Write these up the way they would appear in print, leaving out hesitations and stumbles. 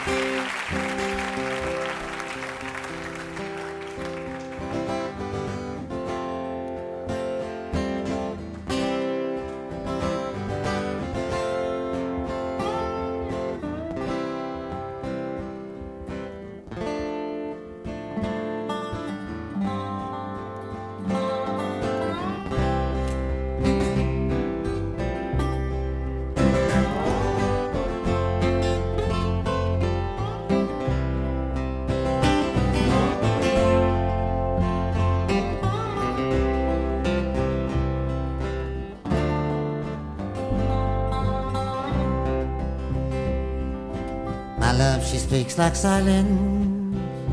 My love, she speaks like silence,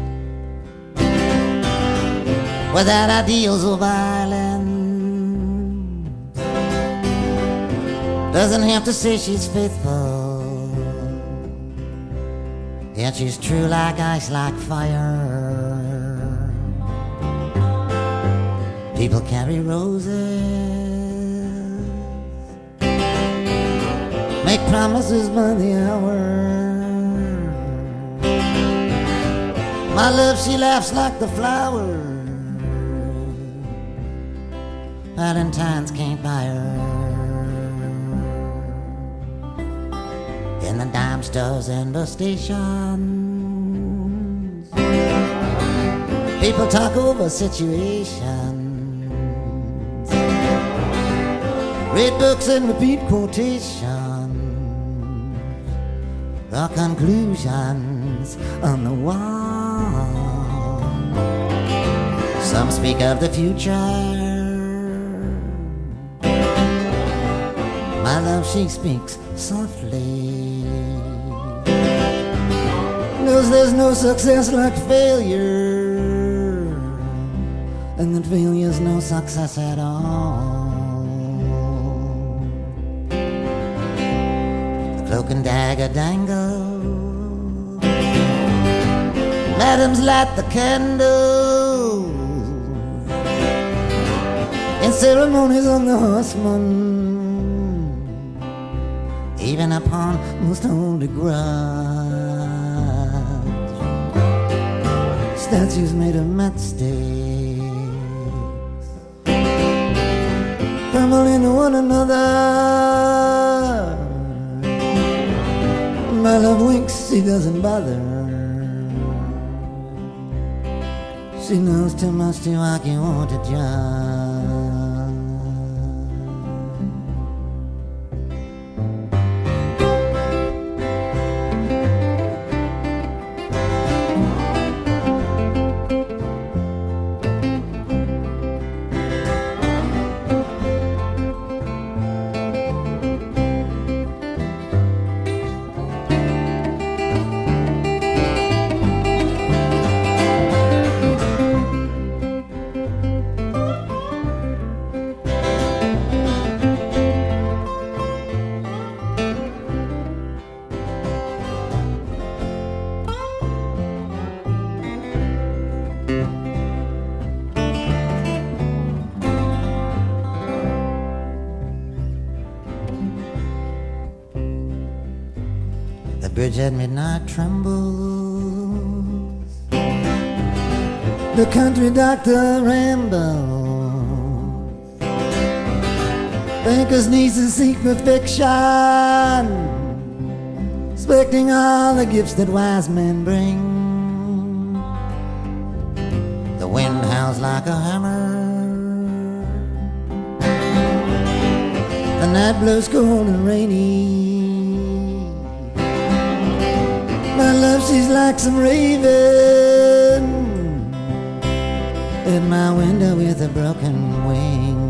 without ideals of violence. Doesn't have to say she's faithful, yet she's true like ice, like fire. People carry roses, make promises by the hour. My love, she laughs like the flowers, Valentine's can't buy her. In the dime stores and the stations, people talk over situations, read books and repeat quotations, the conclusions on the wall. Some speak of the future, my love, she speaks softly, knows there's no success like failure, and that failure's no success at all. The cloak and dagger dangle, madams light the candles, in ceremonies on the horseman, even upon most holy ground. Statues made of matchsticks crumble into one another. My love winks, she doesn't bother. She knows too much to argue or to judge. The bridge at midnight trembles, the country doctor rambles, bankers' nieces seek perfection, expecting all the gifts that wise men bring. The wind howls like a hammer, the night blows cold and rainy. My love, she's like some raven at my window with a broken wing.